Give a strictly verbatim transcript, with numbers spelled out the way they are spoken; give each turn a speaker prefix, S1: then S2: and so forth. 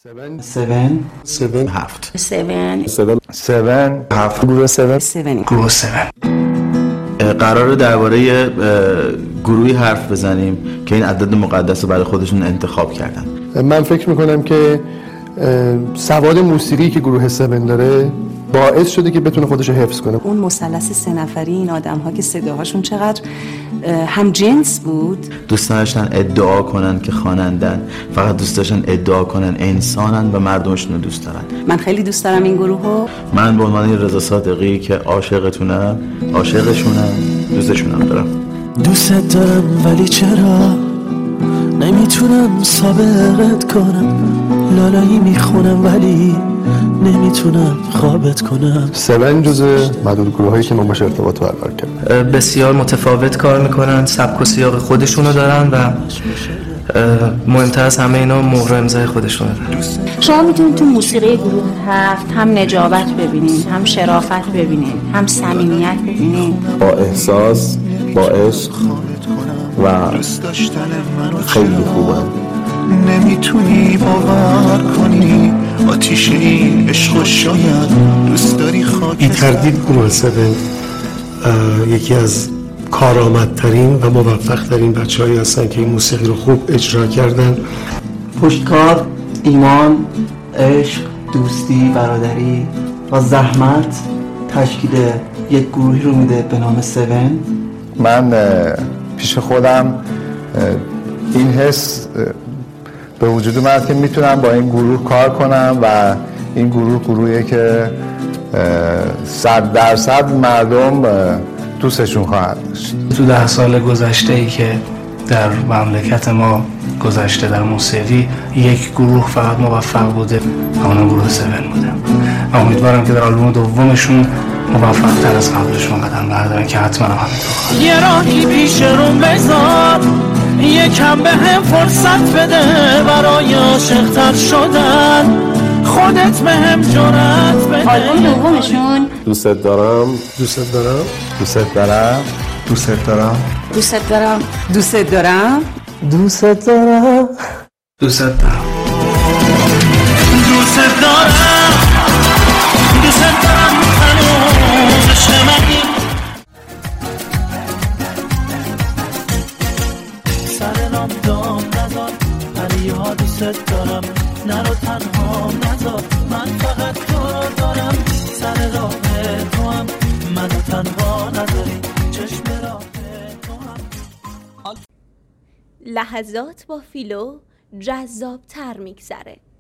S1: سون
S2: سون
S1: سون هفت
S3: سون
S1: سون سون هفت گروه سون
S3: سون
S2: گروه سون.
S4: قراره درباره گروهی حرف بزنیم که این عدد مقدس رو برای خودشون انتخاب کردن.
S1: من فکر میکنم که سواد موسیقی که گروه سون داره باعث شده که بتونه خودش رو حفظ کنه.
S3: اون مثلث سه نفری این آدم ها که صداهاشون چقدر هم جنس بود.
S4: دوست داشتن ادعا کنن که خوانندن، فقط دوست داشتن ادعا کنن انسانن و مردمشون رو دوست دارن.
S3: من خیلی دوست دارم این گروه رو.
S4: من به عنوان رضا صادقی که عاشقتونم، عاشقشونم، دوستشونم دارم.
S5: دوست دارم ولی چرا نمیتونم صبرت کنم، لالایی میخونم ولی نمیتونم خوابت کنم.
S1: سون جزء معدود گروه هایی که ما باش ارتباط برقرار کردیم.
S2: بسیار متفاوت کار میکنن، سبک و سیاق خودشونو دارن و مهمتر از همه اینا مهر امضای خودشونو دارن.
S6: شما میتونید تو موسیقی گروه هفت هم نجابت ببینید، هم شرافت ببینید، هم صمیمیت ببینید.
S1: با احساس، با عشق و خیلی خوبه.
S7: نمیتونی باور کنی آتیش این عشق شاید دوست داری خاک.
S8: بی تردید گروه سون یکی از کارآمدترین و موفق‌ترین بچه‌هایی هستن که این موسیقی رو خوب اجرا کردن.
S2: پشتکار، ایمان، عشق، دوستی، برادری و زحمت تشکیل یک گروهی رو میده به نام سون.
S1: من پیش خودم این حس به وجود اومد که میتونم با این گروه کار کنم و این گروه گروهیه که صد درصد مردم دوستشون خواهد داشت.
S2: تو ده سال گذشته ای که در مملکت ما گذشته در موسیقی یک گروه فقط موفق بوده، همون گروه سون بوده. امیدوارم که در آلبوم دومشون موفق تر از قبلشون قدم بردارن که حتما هم همینطور.
S5: یه راهی پیش رو بذار، یکم به هم فرصت بده برای عاشق‌تر شدن، خودت به هم جرأت بده.
S6: آلبوم دومشون
S1: دوستت دارم،
S8: دوستت دارم،
S1: دوستت دارم، دوستت دارم،
S3: دوستت دارم، دوستت دارم،
S2: دوستت دارم، دوستت دارم،
S5: دوستت دارم، دوستت دارم هنوز عشق منی. سر نام دام نزار ولی ها دوستت دارم، نرو تنها نزار من فقط تو رو دارم. سر راه تو هم منو تنها نذاری، چشم راه تو هم.
S9: لحظات با فیلو جذاب تر میگذره.